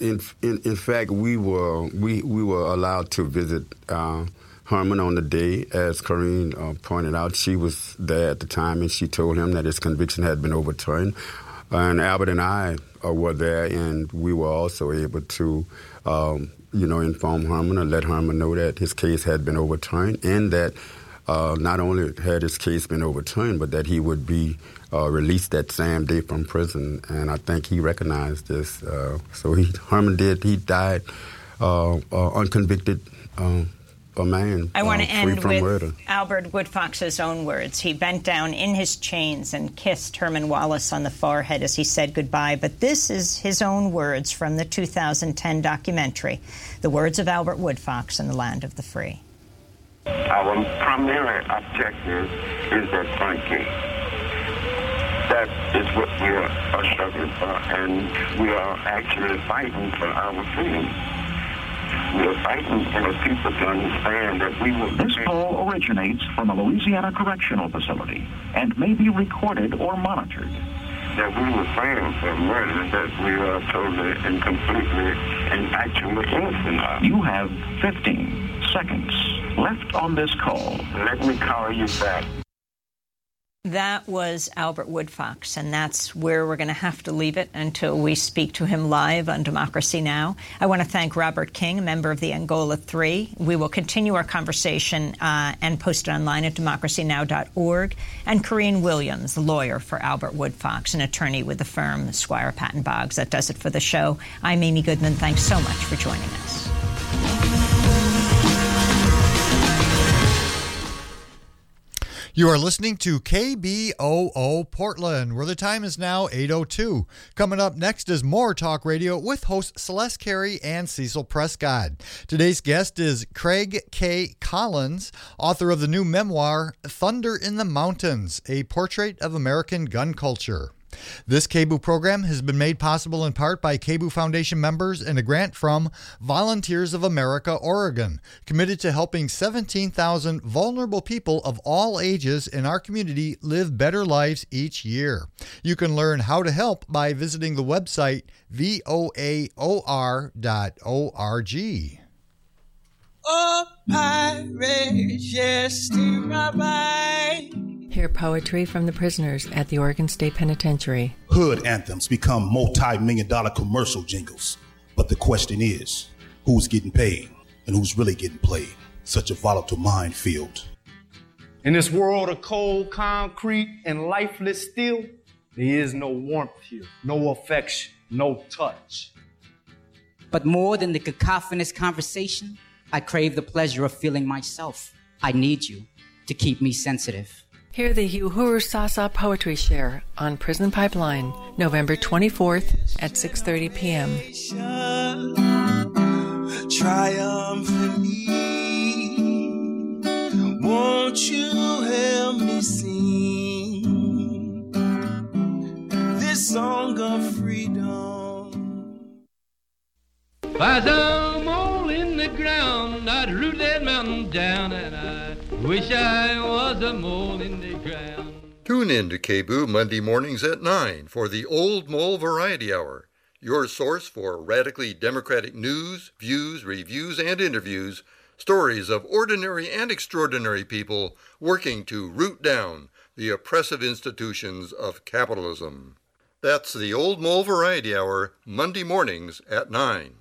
in fact, we were allowed to visit Herman on the day. As Corrine pointed out, she was there at the time, and she told him that his conviction had been overturned. And Albert and I were there, and we were also able to, inform Herman or let Herman know that his case had been overturned, and that not only had his case been overturned, but that he would be released that same day from prison. And I think he recognized this. Herman died unconvicted. A man I want to end with murder. Albert Woodfox's own words. He bent down in his chains and kissed Herman Wallace on the forehead as he said goodbye. But this is his own words from the 2010 documentary, The Words of Albert Woodfox in the Land of the Free. Our primary objective is that front gate. That is what we are struggling for, and we are actually fighting for our freedom. We are fighting for people to understand that we will... This call originates from a Louisiana correctional facility and may be recorded or monitored. That we were fighting for murder that we are totally and completely and actually innocent of. You have 15 seconds left on this call. Let me call you back. That was Albert Woodfox, and that's where we're going to have to leave it until we speak to him live on Democracy Now! I want to thank Robert King, a member of the Angola 3. We will continue our conversation and post it online at democracynow.org. And Corrine Williams, lawyer for Albert Woodfox, an attorney with the firm Squire Patton Boggs. That does it for the show. I'm Amy Goodman. Thanks so much for joining us. You are listening to KBOO Portland, where the time is now 8:02. Coming up next is more talk radio with hosts Celeste Carey and Cecil Prescott. Today's guest is Craig K. Collins, author of the new memoir, Thunder in the Mountains, a portrait of American gun culture. This KBOO program has been made possible in part by KBOO Foundation members and a grant from Volunteers of America, Oregon, committed to helping 17,000 vulnerable people of all ages in our community live better lives each year. You can learn how to help by visiting the website voaor.org. Oh, pirates, yes, to my right. Hear poetry from the prisoners at the Oregon State Penitentiary. Hood anthems become multi-million-dollar commercial jingles. But the question is, who's getting paid and who's really getting played? Such a volatile minefield. In this world of cold concrete and lifeless steel, there is no warmth here, no affection, no touch. But more than the cacophonous conversation, I crave the pleasure of feeling myself. I need you to keep me sensitive. Hear the Uhuru Sasa Poetry Share on Prison Pipeline, November 24th at 6:30 p.m. Triumphantly, won't you help me sing this song of freedom? There's a mole in the ground, I'd root that mountain down, and I wish I was a mole in the ground. Tune in to KBOO Monday mornings at 9 for the Old Mole Variety Hour, your source for radically democratic news, views, reviews, and interviews, stories of ordinary and extraordinary people working to root down the oppressive institutions of capitalism. That's the Old Mole Variety Hour, Monday mornings at 9.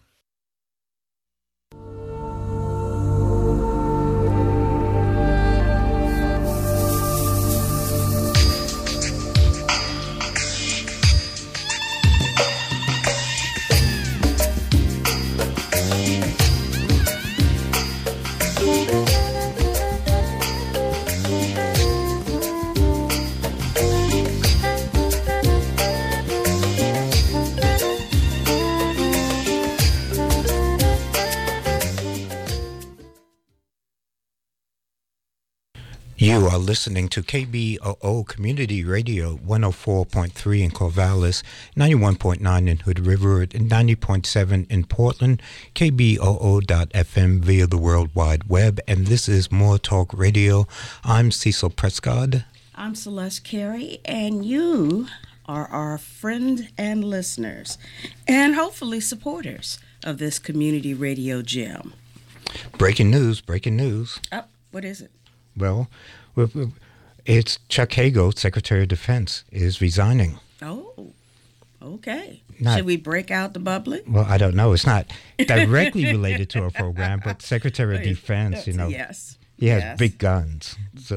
You are listening to KBOO Community Radio 104.3 in Corvallis, 91.9 in Hood River, and 90.7 in Portland, KBOO.FM via the World Wide Web, and this is More Talk Radio. I'm Cecil Prescott. I'm Celeste Carey, and you are our friends and listeners, and hopefully supporters of this community radio gem. Breaking news. Oh, what is it? Well, it's Chuck Hagel, Secretary of Defense, is resigning. Oh, okay. Not- Should we break out the bubbly? Well, I don't know. It's not directly related to our program, but Secretary of Defense, you know. Yes. He has Yes. big guns. So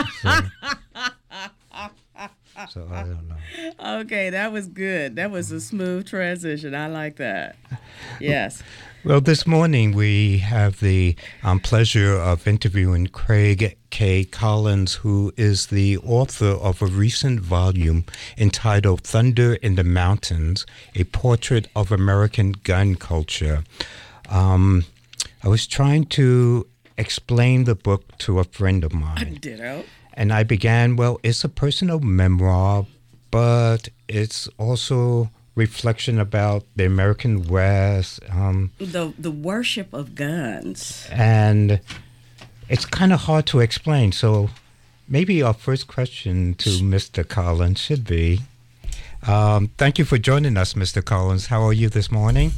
I don't know. Okay, that was good. That was a smooth transition. I like that. Yes. Well, this morning we have the pleasure of interviewing Craig K. Collins, who is the author of a recent volume entitled Thunder in the Mountains, A Portrait of American Gun Culture. I was trying to explain the book to a friend of mine. Ditto. And I began, well, it's a personal memoir, but it's also reflection about the American West. The worship of guns. And it's kind of hard to explain. So maybe our first question to Mr. Collins should be, thank you for joining us, Mr. Collins. How are you this morning?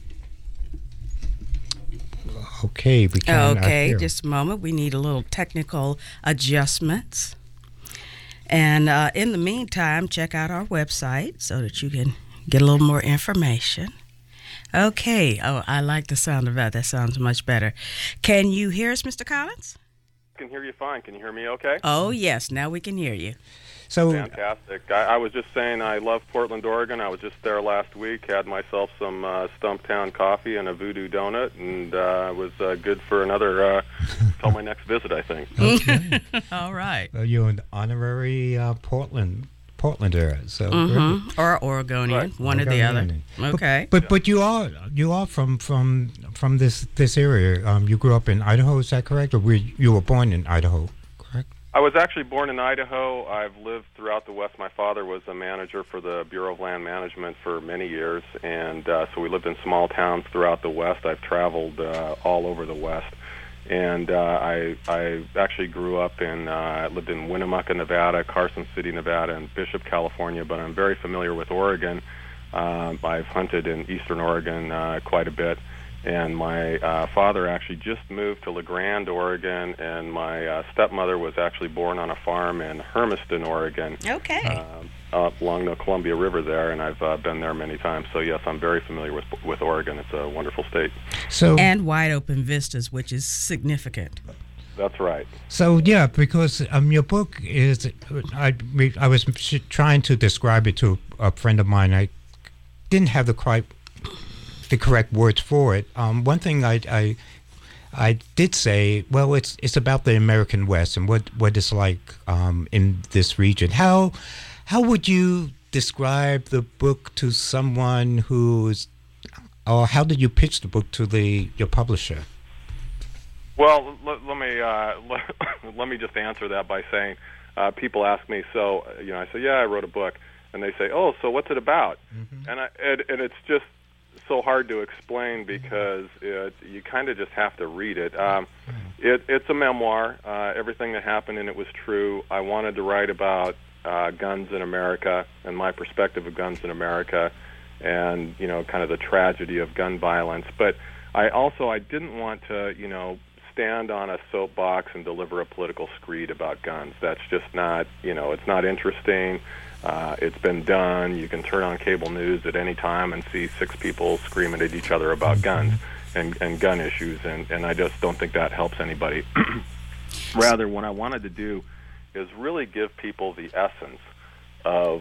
Okay, we can't Okay, hear. just a moment. We need a little technical adjustments. And in the meantime, check out our website so that you can get a little more information. Okay. Oh, I like the sound of that. That sounds much better. Can you hear us, Mr. Collins? I can hear you fine. Can you hear me okay? Oh, yes. Now we can hear you. So fantastic. I was just saying I love Portland, Oregon. I was just there last week, had myself some Stumptown coffee and a voodoo donut, and was good for another, till my next visit, I think. Okay. All right. Well, you're an honourary Portlander, so or Oregonian, Right. one or the other. Okay. But you are from this area. You grew up in Idaho, is that correct? Or you were born in Idaho? I was actually born in Idaho. I've lived throughout the West. My father was a manager for the Bureau of Land Management for many years, and so we lived in small towns throughout the West. I've traveled all over the West, and I actually grew up I lived in Winnemucca, Nevada, Carson City, Nevada, and Bishop, California, but I'm very familiar with Oregon. I've hunted in eastern Oregon quite a bit. And my father actually just moved to La Grande, Oregon, and my stepmother was actually born on a farm in Hermiston, Oregon. Okay. Along the Columbia River there, and I've been there many times. So, yes, I'm very familiar with Oregon. It's a wonderful state. And wide open vistas, which is significant. That's right. So, yeah, because your book is, I was trying to describe it to a friend of mine. I didn't have the correct words for it. One thing I did say, well, it's about the American West and what it's like in this region. How would you describe the book to someone or how did you pitch the book to your publisher? Well, let me just answer that by saying, people ask me, so I say, yeah, I wrote a book, and they say, oh, so what's it about? Mm-hmm. And it's just so hard to explain because you kind of just have to read it. It's a memoir. Everything that happened in it was true. I wanted to write about guns in America and my perspective of guns in America and, kind of the tragedy of gun violence. But I didn't want to, stand on a soapbox and deliver a political screed about guns. That's just not, it's not interesting. It's been done. You can turn on cable news at any time and see 6 people screaming at each other about guns and gun issues, and I just don't think that helps anybody. Rather, what I wanted to do is really give people the essence of,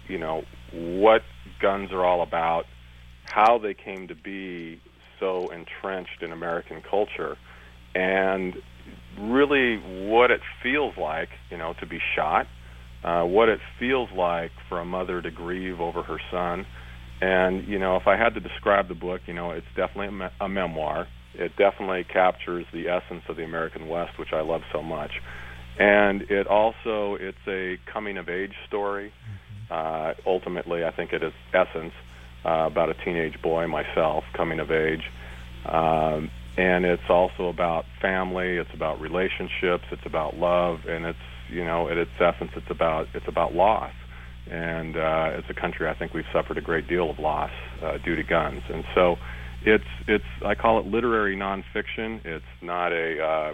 what guns are all about, how they came to be so entrenched in American culture, and really what it feels like, to be shot, what it feels like for a mother to grieve over her son. And, if I had to describe the book, it's definitely a memoir. It definitely captures the essence of the American West, which I love so much. And it's a coming-of-age story. Ultimately, I think it is essence, about a teenage boy, myself, coming of age. And it's also about family, it's about relationships, it's about love, and it's, at its essence, it's about loss. And as a country, I think we've suffered a great deal of loss due to guns. And so it's I call it literary nonfiction. It's not a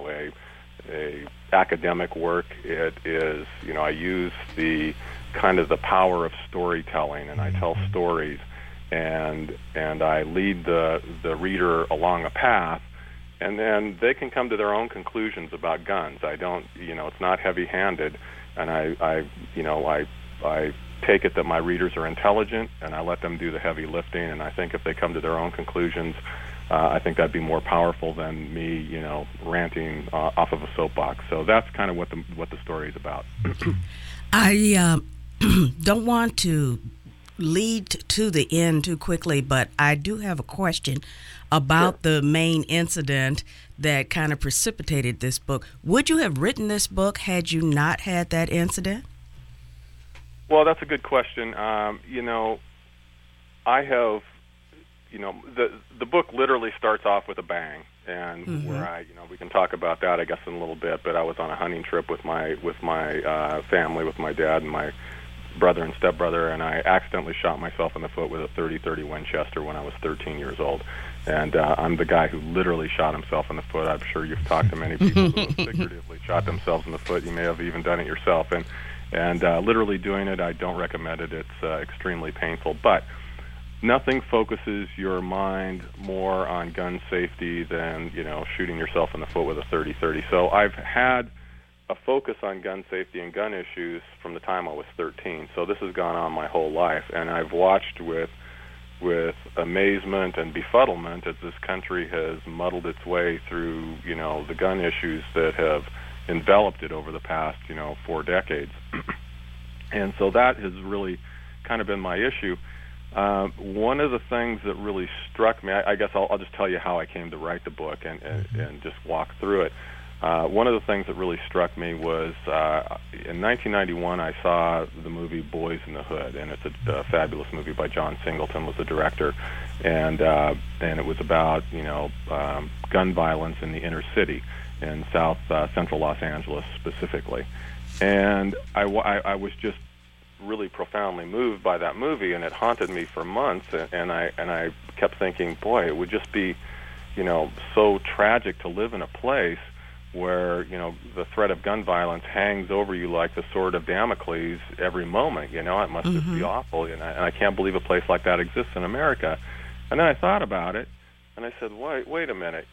academic work. It is, I use the kind of the power of storytelling, and I tell stories, and I lead the reader along a path, and then they can come to their own conclusions about guns. I don't, it's not heavy-handed, and I take it that my readers are intelligent, and I let them do the heavy lifting, and I think if they come to their own conclusions, I think that'd be more powerful than me, ranting off of a soapbox. So that's kind of what the story is about. I don't want to lead to the end too quickly, but I do have a question about the main incident that kind of precipitated this book. Would you have written this book had you not had that incident? Well, that's a good question. I have, the book literally starts off with a bang, and where we can talk about that, I guess, in a little bit. But I was on a hunting trip with my family, with my dad and my brother and stepbrother, and I accidentally shot myself in the foot with a .30-30 Winchester when I was 13 years old. And I'm the guy who literally shot himself in the foot. I'm sure you've talked to many people who have figuratively shot themselves in the foot. You may have even done it yourself. And literally doing it, I don't recommend it. It's extremely painful. But nothing focuses your mind more on gun safety than, shooting yourself in the foot with a .30-30. So I've had a focus on gun safety and gun issues from the time I was 13. So this has gone on my whole life, and I've watched with amazement and befuddlement as this country has muddled its way through, the gun issues that have enveloped it over the past, 4 decades. And so that has really kind of been my issue. One of the things that really struck me, I guess I'll just tell you how I came to write the book and just walk through it. One of the things that really struck me was in 1991 I saw the movie Boys in the Hood, and it's a fabulous movie by John Singleton, was the director, and it was about gun violence in the inner city in South Central Los Angeles specifically, and I was just really profoundly moved by that movie, and it haunted me for months, and I kept thinking, boy, it would just be so tragic to live in a place where the threat of gun violence hangs over you like the sword of Damocles every moment. It must just be awful, and I can't believe a place like that exists in America. And then I thought about it, and I said, wait a minute,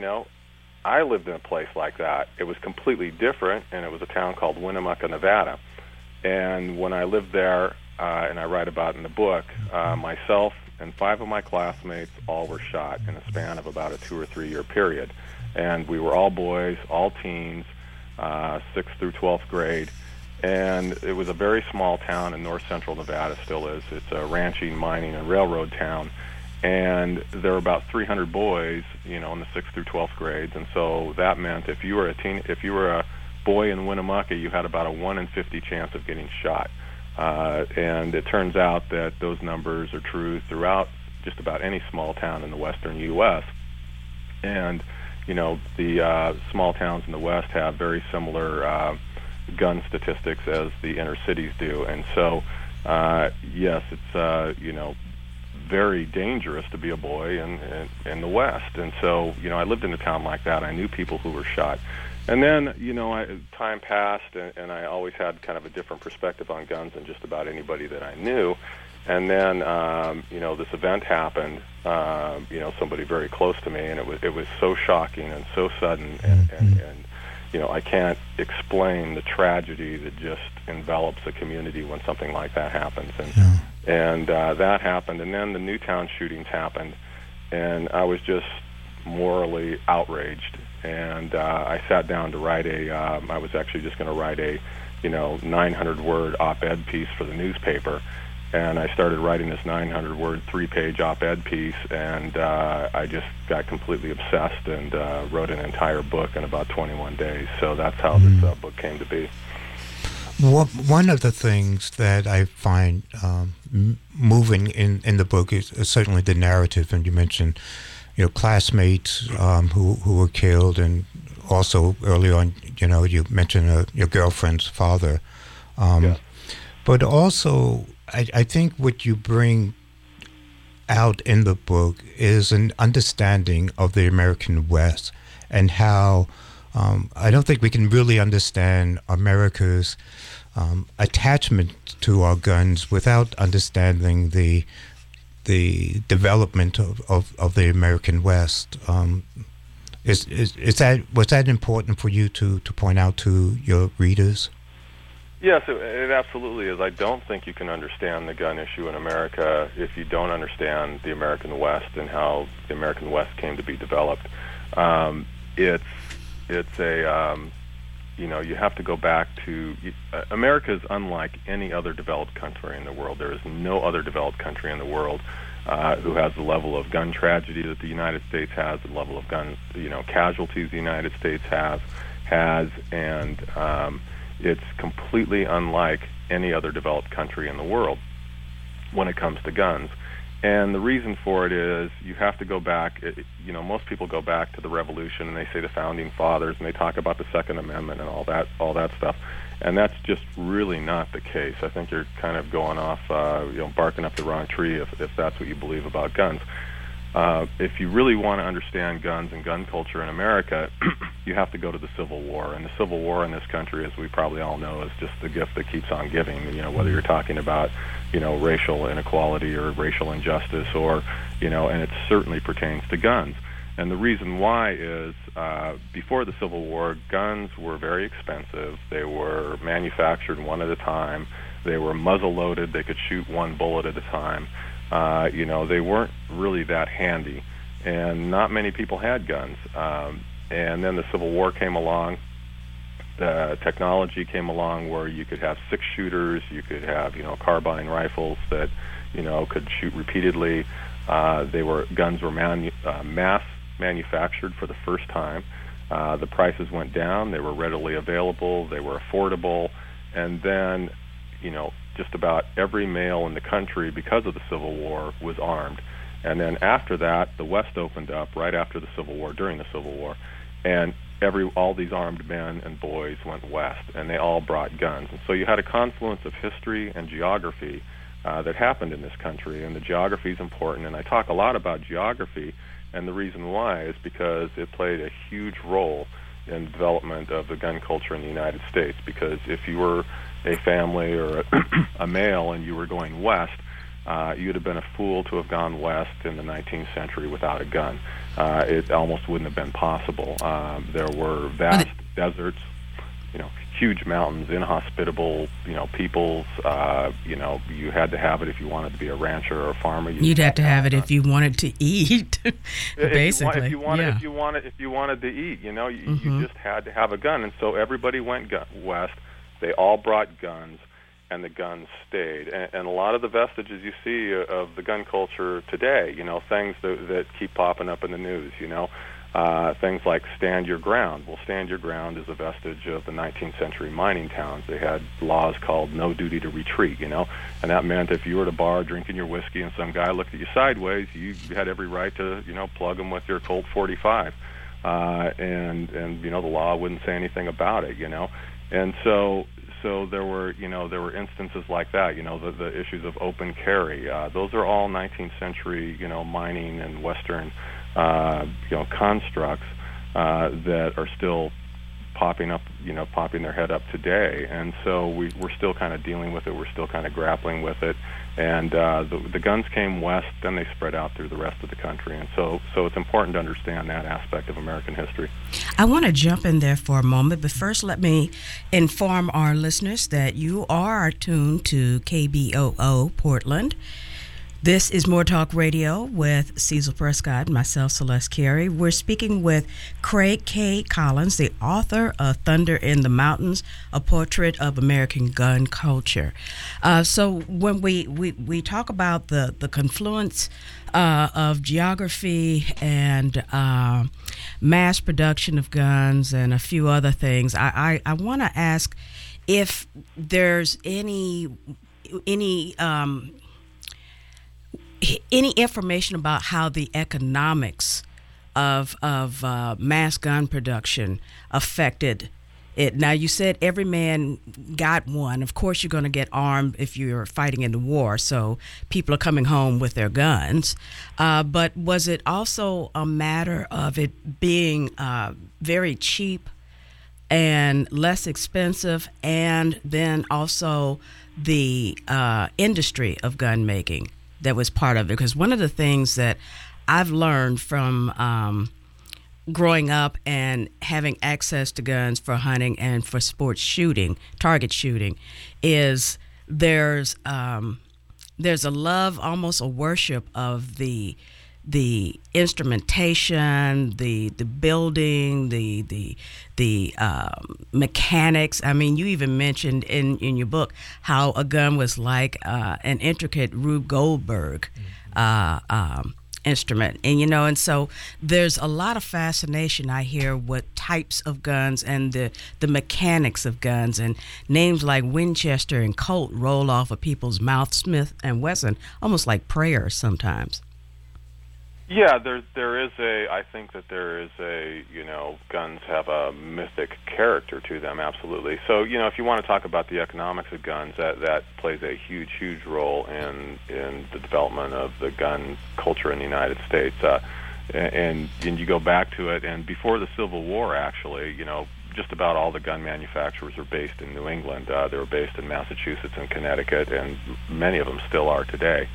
I lived in a place like that. It was completely different, and it was a town called Winnemucca, Nevada. And when I lived there, and I write about in the book, myself and 5 of my classmates all were shot in a span of about a 2 or 3 year period. And we were all boys, all teens, 6th through 12th grade. And it was a very small town in north central Nevada, still is. It's a ranching, mining, and railroad town. And there were about 300 boys, in the 6th through 12th grades. And so that meant if you were a boy in Winnemucca, you had about a 1 in 50 chance of getting shot. And it turns out that those numbers are true throughout just about any small town in the western U.S. And the small towns in the West have very similar gun statistics as the inner cities do. And so, yes, it's, very dangerous to be a boy in the West. And so, I lived in a town like that. I knew people who were shot. And then, time passed, and I always had kind of a different perspective on guns than just about anybody that I knew. And then, this event happened, somebody very close to me, and it was so shocking and so sudden, and I can't explain the tragedy that just envelops a community when something like that happens. And that happened, and then the Newtown shootings happened, and I was just morally outraged. And I sat down to write I was actually just going to write a, 900-word op-ed piece for the newspaper. And I started writing this 900-word, 3-page op-ed piece, and I just got completely obsessed and wrote an entire book in about 21 days. So that's how this book came to be. One of the things that I find moving in the book is certainly the narrative, and you mentioned, classmates who were killed, and also early on, you mentioned your girlfriend's father. But also, I think what you bring out in the book is an understanding of the American West and how I don't think we can really understand America's attachment to our guns without understanding the development of the American West. Was that important for you to point out to your readers? Yes, it absolutely is. I don't think you can understand the gun issue in America if you don't understand the American West and how the American West came to be developed. It's a you have to go back to America is unlike any other developed country in the world. There is no other developed country in the world who has the level of gun tragedy that the United States has, the level of gun casualties the United States has, and it's completely unlike any other developed country in the world when it comes to guns. And the reason for it is you have to go back, most people go back to the Revolution and they say the Founding Fathers and they talk about the Second Amendment and all that stuff. And that's just really not the case. I think you're kind of going off, barking up the wrong tree if that's what you believe about guns. If you really want to understand guns and gun culture in America, you have to go to the Civil War. And the Civil War in this country, as we probably all know, is just the gift that keeps on giving. Whether you're talking about, racial inequality or racial injustice, or, and it certainly pertains to guns. And the reason why is before the Civil War, guns were very expensive. They were manufactured one at a time. They were muzzle-loaded. They could shoot one bullet at a time. They weren't really that handy, and not many people had guns. And then the Civil War came along. The technology came along where you could have six-shooters, you could have, carbine rifles that, could shoot repeatedly. Guns were mass manufactured for the first time. The prices went down. They were readily available. They were affordable. And then, just about every male in the country, because of the Civil War, was armed. And then after that, the West opened up right after the Civil War, during the Civil War, and all these armed men and boys went west, and they all brought guns. And so you had a confluence of history and geography that happened in this country, and the geography is important. And I talk a lot about geography, and the reason why is because it played a huge role in the development of the gun culture in the United States. Because if you were a family or a male and you were going west, you'd have been a fool to have gone west in the 19th century without a gun. It almost wouldn't have been possible. There were vast deserts, huge mountains, inhospitable, peoples. You had to have it if you wanted to be a rancher or a farmer. You'd have to have it if you wanted to eat. Basically, if you wanted to eat, you just had to have a gun. And so everybody went west. They all brought guns, and the guns stayed. And a lot of the vestiges you see of the gun culture today, things that keep popping up in the news, things like Stand Your Ground. Well, Stand Your Ground is a vestige of the 19th century mining towns. They had laws called no duty to retreat, and that meant if you were at a bar drinking your whiskey and some guy looked at you sideways, you had every right to, plug him with your Colt 45. And the law wouldn't say anything about it, And so there were instances like that, the issues of open carry. Those are all 19th century, mining and Western, constructs that are still popping their head up today. And so we're still kind of dealing with it. We're still kind of grappling with it. And the guns came west, then they spread out through the rest of the country. And so it's important to understand that aspect of American history. I want to jump in there for a moment, but first let me inform our listeners that you are tuned to KBOO Portland. This is More Talk Radio with Cecil Prescott and myself, Celeste Carey. We're speaking with Craig K. Collins, the author of Thunder in the Mountains, A Portrait of American Gun Culture. So when we talk about the confluence of geography and mass production of guns and a few other things, I want to ask if there's any information about how the economics of mass gun production affected Now, you said every man got one. Of course, you're going to get armed if you're fighting in the war, so people are coming home with their guns. But was it also a matter of it being very cheap and less expensive, and then also the industry of gun making that was part of it? Because one of the things that I've learned from growing up and having access to guns for hunting and for sports shooting, target shooting, is there's a love, almost a worship of the instrumentation, the building, the mechanics. I mean, you even mentioned in your book how a gun was like an intricate Rube Goldberg instrument, and so there's a lot of fascination I hear with types of guns and the mechanics of guns, and names like Winchester and Colt roll off of people's mouth. Smith and Wesson, almost like prayers sometimes. Yeah, I think that there is guns have a mythic character to them, absolutely. So, if you want to talk about the economics of guns, that plays a huge role in the development of the gun culture in the United States. And you go back to it, and before the Civil War, actually, just about all the gun manufacturers were based in New England. They were based in Massachusetts and Connecticut, and many of them still are today.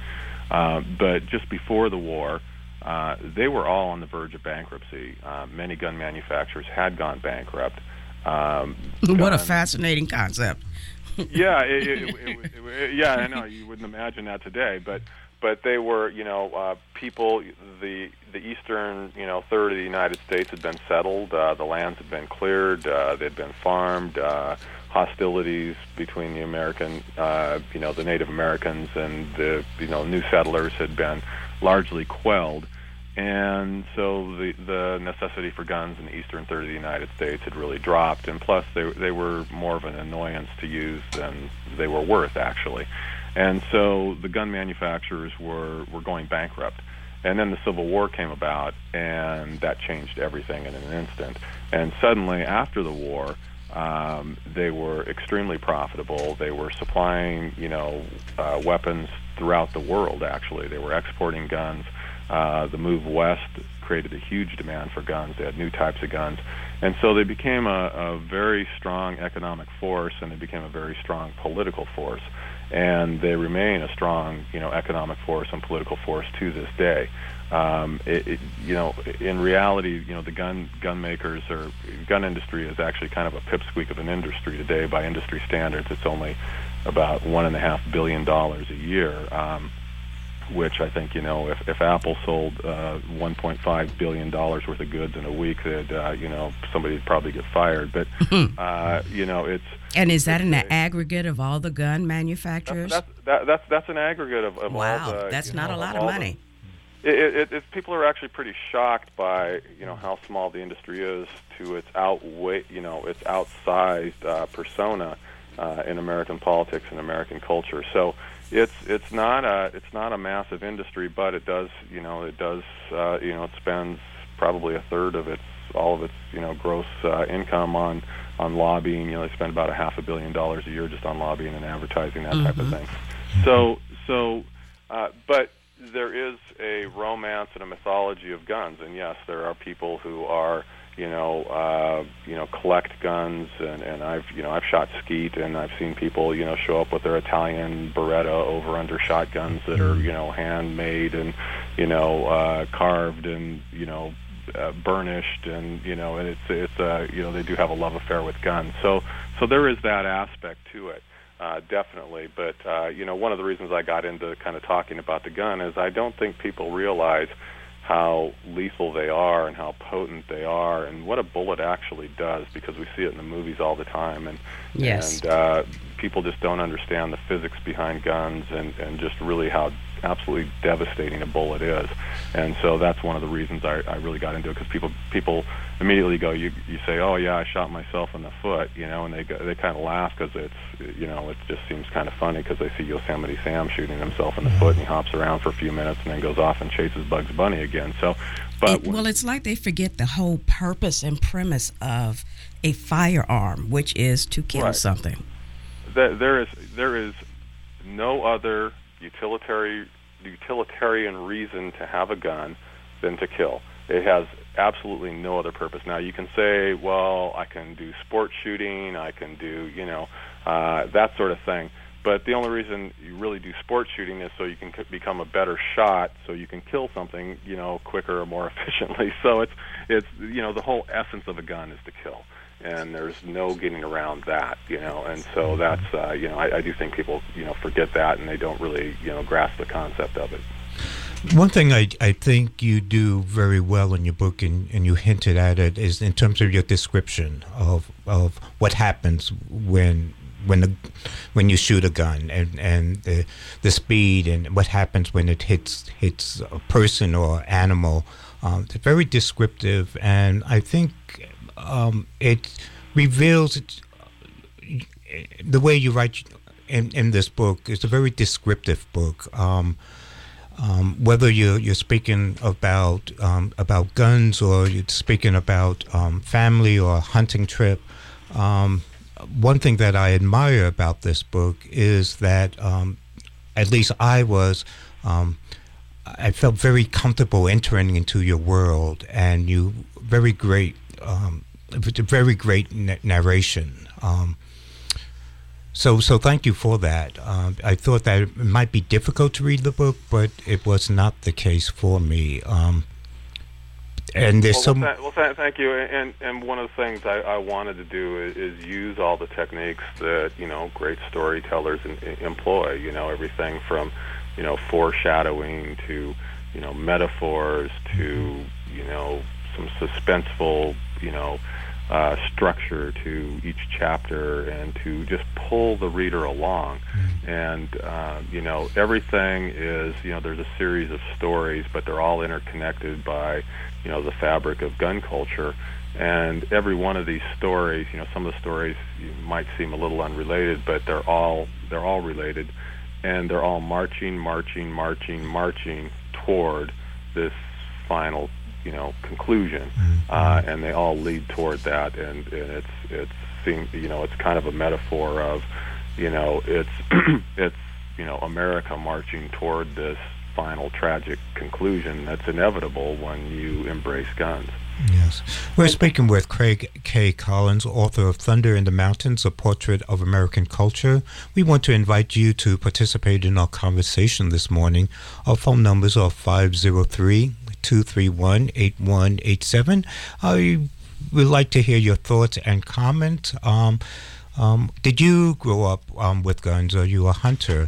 But just before the war, they were all on the verge of bankruptcy. Many gun manufacturers had gone bankrupt. What a fascinating concept. Yeah, yeah, I know. You wouldn't imagine that today, but they were, people. The eastern, third of the United States had been settled. The lands had been cleared. They'd been farmed. Hostilities between the American, the Native Americans and the, new settlers had been largely quelled, and so the necessity for guns in the eastern third of the United States had really dropped, and plus they were more of an annoyance to use than they were worth, actually. And so the gun manufacturers were going bankrupt. And then the Civil War came about, and that changed everything in an instant. And suddenly, after the war, they were extremely profitable. They were supplying, weapons throughout the world, actually. They were exporting guns. The move west created a huge demand for guns. They had new types of guns. And so they became a very strong economic force, and they became a very strong political force. And they remain a strong, economic force and political force to this day. In reality, the gun makers or gun industry is actually kind of a pipsqueak of an industry today. By industry standards, it's only about $1.5 billion a year, which I think, if Apple sold $1.5 billion worth of goods in a week, that somebody'd probably get fired. But it's. And is that an aggregate of all the gun manufacturers? That's an aggregate of wow, all the. That's not a lot of money. People are actually pretty shocked by how small the industry is to its its outsized persona in American politics and American culture. So it's not a massive industry, but it does it spends probably a third of all of its gross income on lobbying. They spend about $500 million a year just on lobbying and advertising, that type of thing. But there is a romance and a mythology of guns, and yes, there are people who are collect guns, and I've shot skeet, and I've seen people show up with their Italian Beretta over under shotguns that are handmade and carved and burnished, and and it's they do have a love affair with guns. So there is that aspect to it. Definitely, but one of the reasons I got into kind of talking about the gun is I don't think people realize how lethal they are and how potent they are and what a bullet actually does, because we see it in the movies all the time, and yes. And people just don't understand the physics behind guns and just really how absolutely devastating a bullet is. And so that's one of the reasons I really got into it, because people immediately go, you say, oh yeah, I shot myself in the foot, and they kind of laugh because it's it just seems kind of funny because they see Yosemite Sam shooting himself in the foot, and he hops around for a few minutes and then goes off and chases Bugs Bunny again. So But well, it's like they forget the whole purpose and premise of a firearm, which is to kill something. There is no other utilitarian reason to have a gun than to kill. It has absolutely no other purpose. Now, you can say, well, I can do sport shooting, I can do, that sort of thing. But the only reason you really do sport shooting is so you can become a better shot, so you can kill something, quicker or more efficiently. So it's the whole essence of a gun is to kill, and there's no getting around that, And so that's, I do think people, forget that, and they don't really, grasp the concept of it. One thing I think you do very well in your book, and you hinted at it, is in terms of your description of what happens when you shoot a gun, and the speed, and what happens when it hits a person or animal. It's very descriptive, and I think it reveals the way you write in this book. It's a very descriptive book. Whether you're speaking about guns, or you're speaking about family or a hunting trip, one thing that I admire about this book is that at least I felt very comfortable entering into your world, and you very great narration. So thank you for that. I thought that it might be difficult to read the book, but it was not the case for me. And there's thank you. And one of the things I wanted to do is use all the techniques that great storytellers employ. Everything from foreshadowing to metaphors to some suspenseful structure to each chapter, and to just pull the reader along. And everything is there's a series of stories, but they're all interconnected by the fabric of gun culture. And every one of these stories, some of the stories might seem a little unrelated, but they're all related, and they're all marching toward this final conclusion, and they all lead toward that, and it's kind of a metaphor of it's America marching toward this final tragic conclusion that's inevitable when you embrace guns. Yes. We're speaking with Craig K. Collins, author of Thunder in the Mountains, A Portrait of American Culture. We want to invite you to participate in our conversation this morning. Our phone numbers are 503-231-8187. We'd like to hear your thoughts and comments. Did you grow up with guns? Are you a hunter?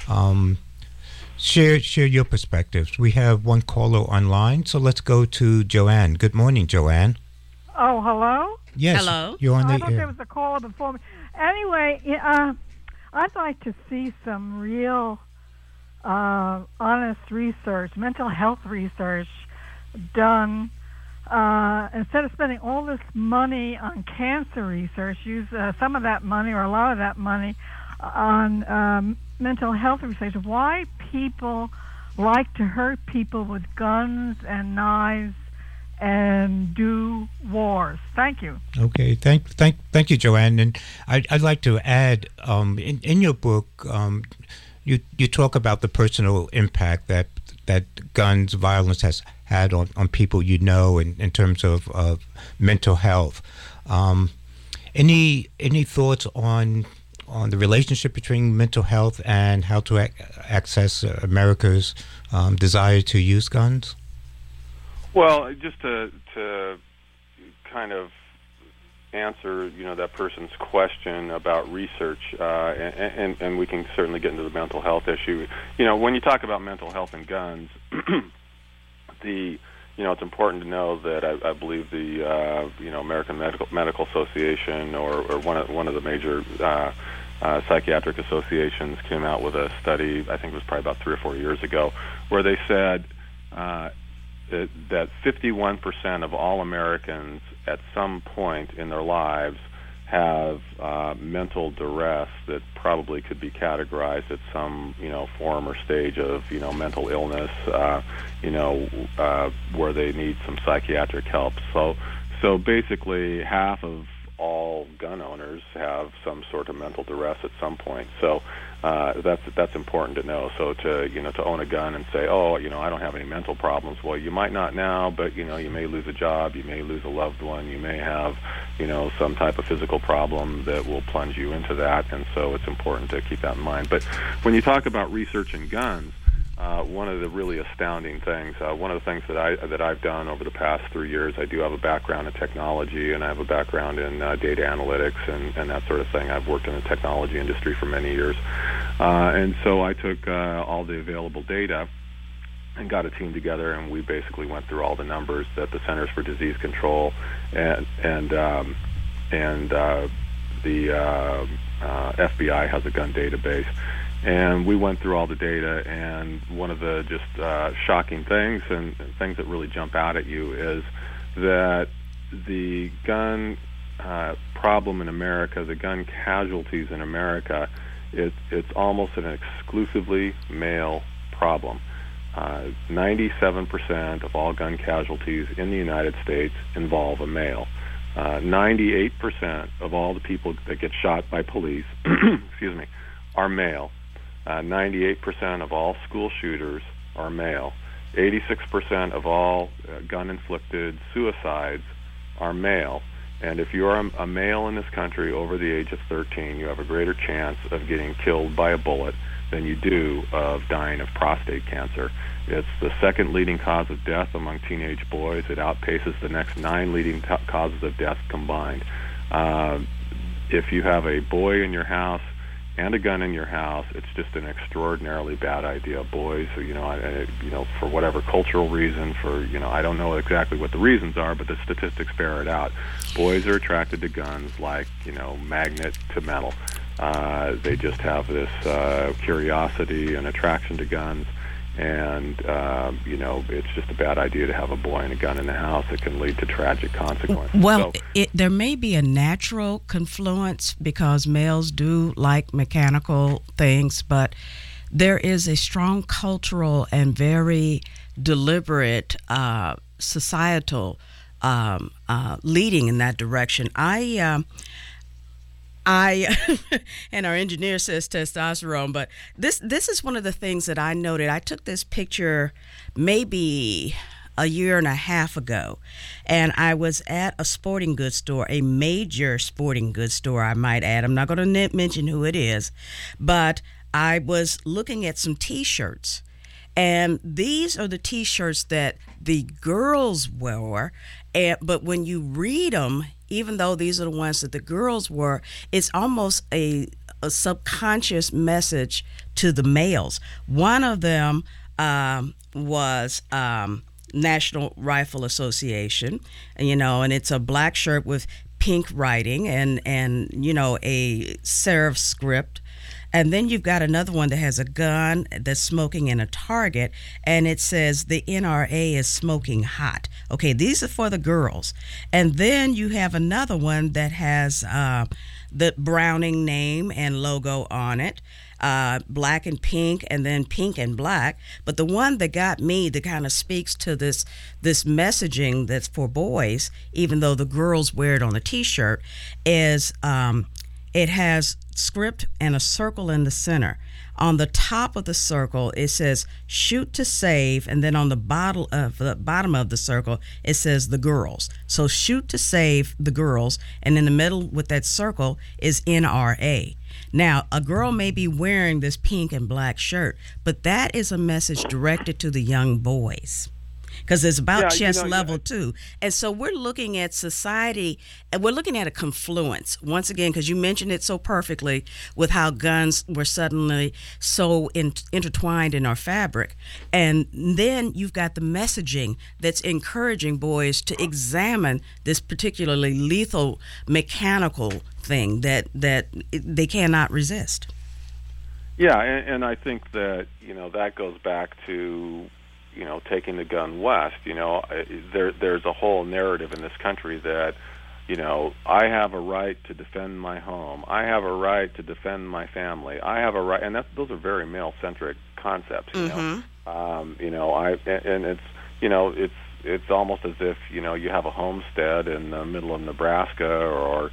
Share your perspectives. We have one caller online, so let's go to Joanne. Good morning, Joanne. Oh, hello? Yes. Hello. You're on the I thought air. there was a caller before me. Anyway, I'd like to see some real honest research, mental health research done. Instead of spending all this money on cancer research, use some of that money, or a lot of that money, on mental health research. Why people like to hurt people with guns and knives and do wars. Thank you. Okay, thank you, Joanne. And I'd like to add, in your book, you talk about the personal impact that guns violence has had on people in terms of mental health. Any thoughts on the relationship between mental health and how to access America's desire to use guns? Well, just to kind of answer, that person's question about research, and we can certainly get into the mental health issue. When you talk about mental health and guns, it's important to know that I believe the American Medical Association or one of the major psychiatric associations came out with a study, I think it was probably about 3 or 4 years ago, where they said that 51% of all Americans at some point in their lives have mental duress that probably could be categorized at some, form or stage of, mental illness, where they need some psychiatric help. So basically half of all gun owners have some sort of mental duress at some point. So that's important to know. So to own a gun and say, I don't have any mental problems. Well, you might not now, but you may lose a job, you may lose a loved one, you may have some type of physical problem that will plunge you into that. And so it's important to keep that in mind. But when you talk about researching guns, one of the really astounding things, one of the things that I've done over the past 3 years, I do have a background in technology, and I have a background in data analytics and that sort of thing. I've worked in the technology industry for many years, and so I took all the available data and got a team together, and we basically went through all the numbers that the Centers for Disease Control and the FBI has a gun database. And we went through all the data, and one of the just shocking things and things that really jump out at you is that the gun problem in America, the gun casualties in America, it's almost an exclusively male problem. 97% of all gun casualties in the United States involve a male. 98% of all the people that get shot by police, are male. 98% of all school shooters are male. 86% of all gun-inflicted suicides are male. And if you are a male in this country over the age of 13, you have a greater chance of getting killed by a bullet than you do of dying of prostate cancer. It's the second leading cause of death among teenage boys. It outpaces the next 9 leading causes of death combined. If you have a boy in your house and a gun in your house, it's just an extraordinarily bad idea. Boys, for whatever cultural reason, I don't know exactly what the reasons are, but the statistics bear it out. Boys are attracted to guns like, magnet to metal. They just have this curiosity and attraction to guns. And, it's just a bad idea to have a boy and a gun in the house. It can lead to tragic consequences. Well, there may be a natural confluence because males do like mechanical things, but there is a strong cultural and very deliberate societal leading in that direction. I and our engineer says testosterone, but this is one of the things that I noted. I took this picture maybe a year and a half ago, and I was at a sporting goods store, a major sporting goods store, I might add. I'm not going to mention who it is, but I was looking at some T-shirts. And these are the T-shirts that the girls wore, but when you read them, even though these are the ones that the girls wore, it's almost a subconscious message to the males. One of them was National Rifle Association, and it's a black shirt with pink writing and a serif script. And then you've got another one that has a gun that's smoking in a target, and it says the NRA is smoking hot. Okay, these are for the girls. And then you have another one that has the Browning name and logo on it, black and pink, and then pink and black. But the one that got me, that kind of speaks to this messaging that's for boys, even though the girls wear it on the T-shirt, is it has script and a circle in the center. On the top of the circle, it says shoot to save, and then on the bottom of the circle, it says the girls. So shoot to save the girls, and in the middle with that circle is NRA. Now, a girl may be wearing this pink and black shirt, but that is a message directed to the young boys, because it's about chest level too. And so we're looking at society, and we're looking at a confluence once again, because you mentioned it so perfectly with how guns were suddenly so intertwined in our fabric. And then you've got the messaging that's encouraging boys to examine this particularly lethal mechanical thing that they cannot resist. Yeah, and I think that that goes back to taking the gun west. There's a whole narrative in this country that I have a right to defend my home. I have a right to defend my family. I have a right, and those are very male-centric concepts. It's almost as if you have a homestead in the middle of Nebraska, or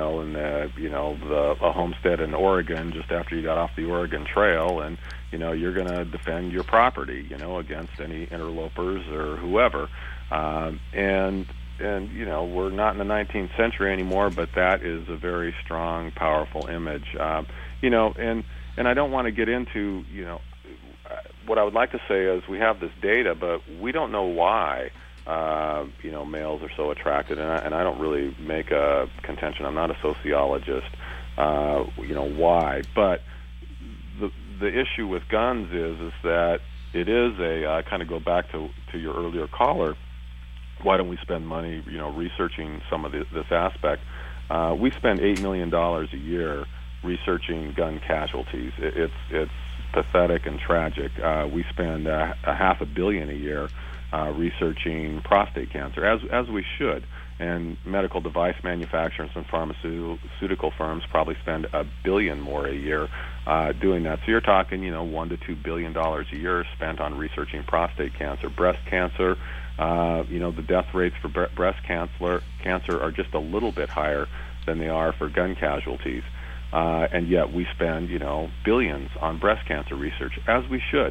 a homestead in Oregon just after you got off the Oregon Trail, and you're going to defend your property, against any interlopers or whoever. And we're not in the 19th century anymore, but that is a very strong, powerful image. And I don't want to get into, what I would like to say is we have this data, but we don't know why, males are so attracted. And I don't really make a contention. I'm not a sociologist, why. But the issue with guns is that it is I kind of go back to your earlier caller. Why don't we spend money, researching some of this aspect? We spend $8 million a year researching gun casualties. It's pathetic and tragic. We spend $500 million a year researching prostate cancer, as we should. And medical device manufacturers and pharmaceutical firms probably spend $1 billion more a year doing that. So you're talking, $1 to $2 billion a year spent on researching prostate cancer, breast cancer. The death rates for breast cancer are just a little bit higher than they are for gun casualties. And yet we spend, billions on breast cancer research, as we should.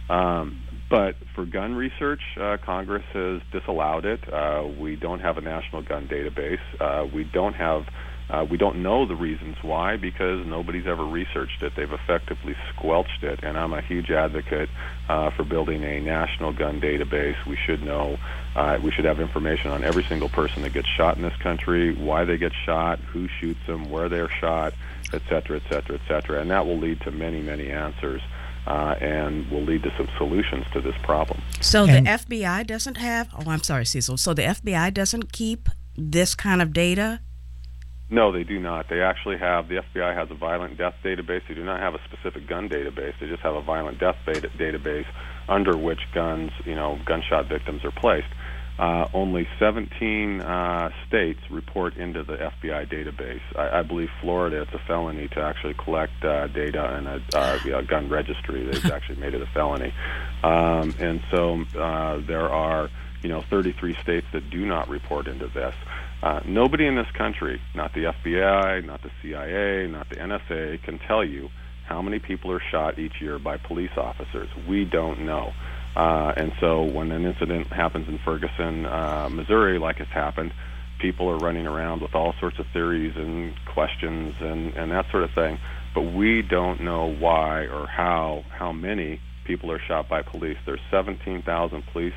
But for gun research, Congress has disallowed it. We don't have a national gun database. We don't know the reasons why, because nobody's ever researched it. They've effectively squelched it. And I'm a huge advocate for building a national gun database. We should know. We should have information on every single person that gets shot in this country, why they get shot, who shoots them, where they're shot, et cetera, et cetera, et cetera. And that will lead to many, many answers. And will lead to some solutions to this problem. So the FBI doesn't have, I'm sorry, Cecil. So the FBI doesn't keep this kind of data? No, they do not. They actually have, the FBI has a violent death database. They do not have a specific gun database. They just have a violent death database under which gunshot victims are placed. Only 17 states report into the FBI database. I believe Florida, it's a felony to actually collect data in a gun registry. They've actually made it a felony. And so there are 33 states that do not report into this. Nobody in this country, not the FBI, not the CIA, not the NSA, can tell you how many people are shot each year by police officers. We don't know. And so when an incident happens in Ferguson, Missouri, like it's happened, people are running around with all sorts of theories and questions and that sort of thing. But we don't know why or how many people are shot by police. There's 17,000 police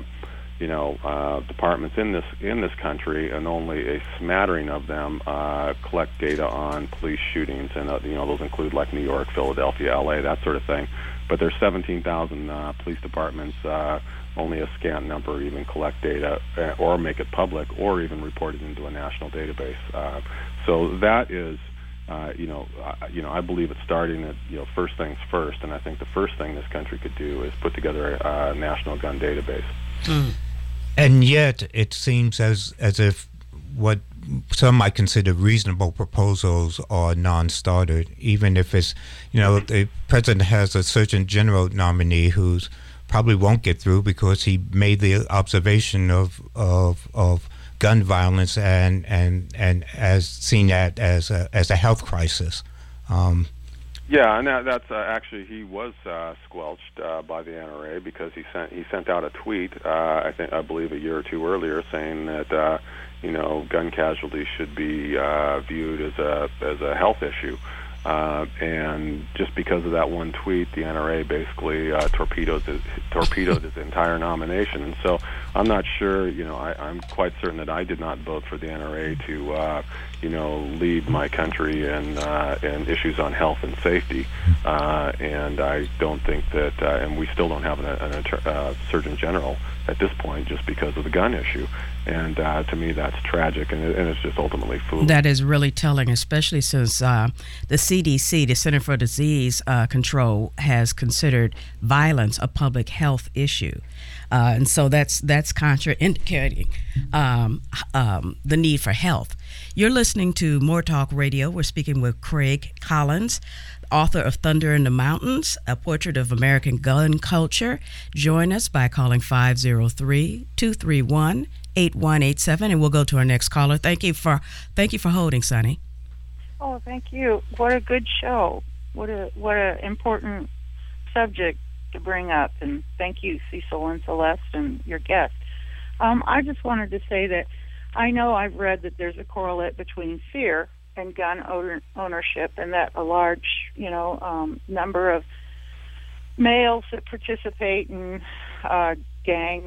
departments in this country, and only a smattering of them collect data on police shootings, and those include like New York, Philadelphia, LA, that sort of thing. But there's 17,000 police departments. Only a scant number even collect data or make it public or even report it into a national database. So that is, I believe it's starting at first things first, and I think the first thing this country could do is put together a national gun database. Mm. And yet, it seems as if what some might consider reasonable proposals are non-starter, even if it's, the president has a Surgeon General nominee who's probably won't get through because he made the observation of gun violence and as seen that as a health crisis. Yeah, and that's actually he was squelched by the NRA because he sent out a tweet I believe a year or two earlier saying that gun casualties should be viewed as a health issue. And just because of that one tweet, the NRA basically torpedoed his entire nomination. And so I'm not sure, I'm quite certain that I did not vote for the NRA to, lead my country in issues on health and safety. And I don't think that, and we still don't have a Surgeon General at this point just because of the gun issue. And to me, that's tragic, and it's just ultimately foolish. That is really telling, especially since the CDC, the Center for Disease Control, has considered violence a public health issue. And so that's that's contraindicating the need for health. You're listening to More Talk Radio. We're speaking with Craig Collins, author of Thunder in the Mountains, A Portrait of American Gun Culture. Join us by calling 503-231-8187, and we'll go to our next caller. Thank you for holding, Sonny. Oh, thank you. What a good show. What a important subject to bring up, and thank you, Cecil and Celeste, and your guest. I just wanted to say that I know I've read that there's a correlate between fear and gun ownership, and that a large, number of males that participate in gang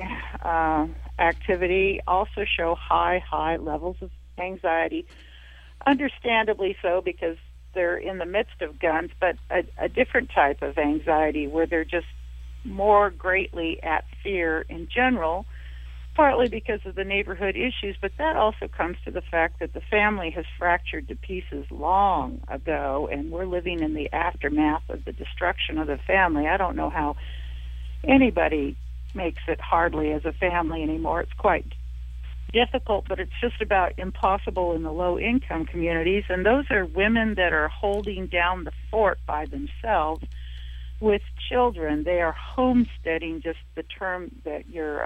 activity also show high levels of anxiety. Understandably so, because they're in the midst of guns, but a different type of anxiety where they're just more greatly at fear in general, partly because of the neighborhood issues, but that also comes to the fact that the family has fractured to pieces long ago, and we're living in the aftermath of the destruction of the family. I don't know how anybody makes it hardly as a family anymore. It's quite difficult, but it's just about impossible in the low-income communities, and those are women that are holding down the fort by themselves with children. They are homesteading, just the term that your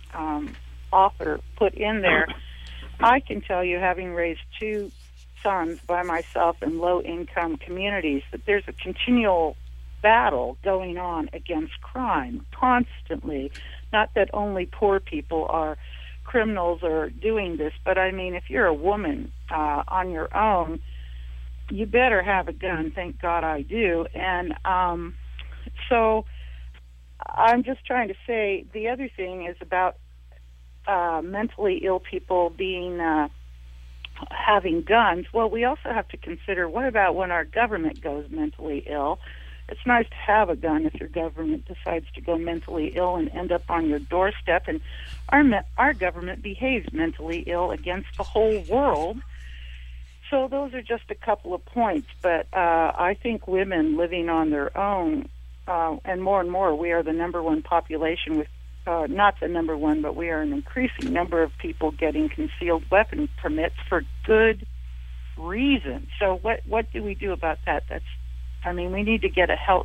author put in there. I can tell you, having raised 2 sons by myself in low-income communities, that there's a continual battle going on against crime constantly. Not that only poor people are criminals are doing this, but I mean, if you're a woman on your own, you better have a gun. Thank God I do. And so I'm just trying to say the other thing is about mentally ill people being having guns. Well, we also have to consider, what about when our government goes mentally ill? It's nice to have a gun if your government decides to go mentally ill and end up on your doorstep, and our government behaves mentally ill against the whole world. So those are just a couple of points, but I think women living on their own, and more, we are the number one population with, not the number one, but we are an increasing number of people getting concealed weapon permits for good reason. So what do we do about that? We need to get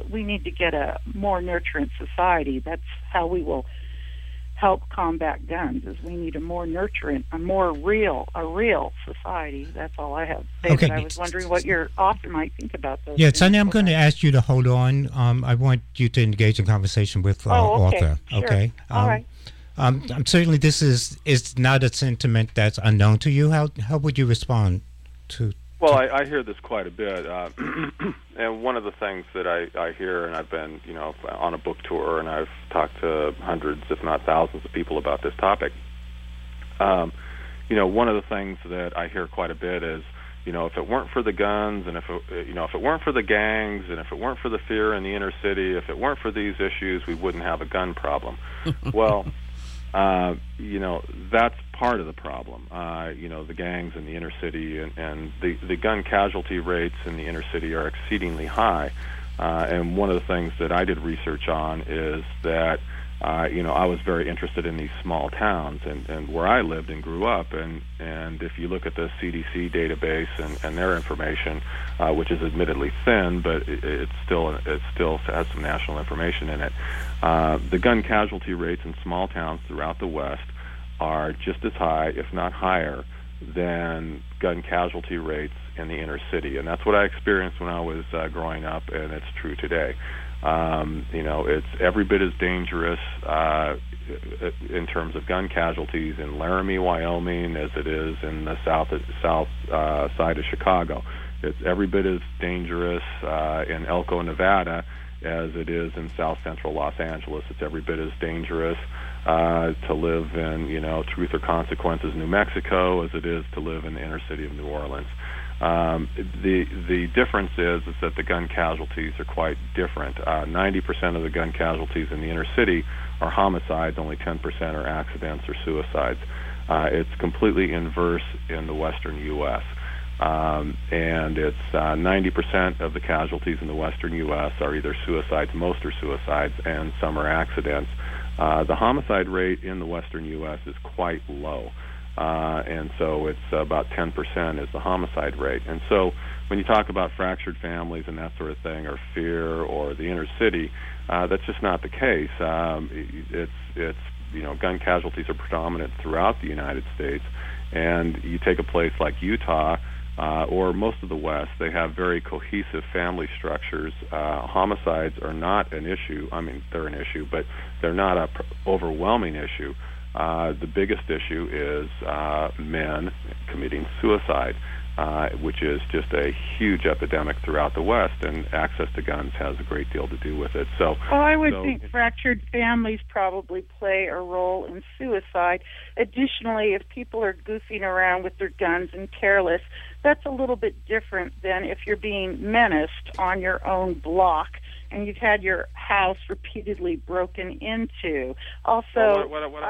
a more nurturant society. That's how we will help combat guns. Is we need a more nurturant, a real society. That's all I have to say. Okay. But I was wondering what your author might think about those. Yeah, Sonny, I'm going to ask you to hold on. I want you to engage in conversation with our author. Sure. Okay. All right. Certainly, this is not a sentiment that's unknown to you. How would you respond to? Well, I hear this quite a bit, and one of the things that I hear, and I've been, on a book tour, and I've talked to hundreds, if not thousands, of people about this topic. One of the things that I hear quite a bit is, if it weren't for the guns, and if it weren't for the gangs, and if it weren't for the fear in the inner city, if it weren't for these issues, we wouldn't have a gun problem. Well, that's part of the problem. The gangs in the inner city and the gun casualty rates in the inner city are exceedingly high. And one of the things that I did research on is that, I was very interested in these small towns and where I lived and grew up. And if you look at the CDC database and their information, which is admittedly thin, but it still has some national information in it. The gun casualty rates in small towns throughout the West are just as high, if not higher, than gun casualty rates in the inner city. And that's what I experienced when I was growing up, and it's true today. It's every bit as dangerous in terms of gun casualties in Laramie, Wyoming, as it is in the south side of Chicago. It's every bit as dangerous in Elko, Nevada, as it is in south central Los Angeles. It's every bit as dangerous to live in, Truth or Consequences, New Mexico, as it is to live in the inner city of New Orleans. The difference is that the gun casualties are quite different. 90% of the gun casualties in the inner city are homicides, only 10% are accidents or suicides. It's completely inverse in the western U.S. And it's 90% of the casualties in the western U.S. are either suicides, most are suicides, and some are accidents. The homicide rate in the western U.S. is quite low, and so it's about 10% is the homicide rate. And so when you talk about fractured families and that sort of thing, or fear, or the inner city, that's just not the case. It's gun casualties are predominant throughout the United States, and you take a place like Utah, or most of the West, they have very cohesive family structures. Homicides are not an issue. I mean, they're an issue, but they're not an overwhelming issue. The biggest issue is men committing suicide, which is just a huge epidemic throughout the West, and access to guns has a great deal to do with it. So, well, I would think fractured families probably play a role in suicide. Additionally, if people are goofing around with their guns and careless, that's a little bit different than if you're being menaced on your own block and you've had your house repeatedly broken into. Also,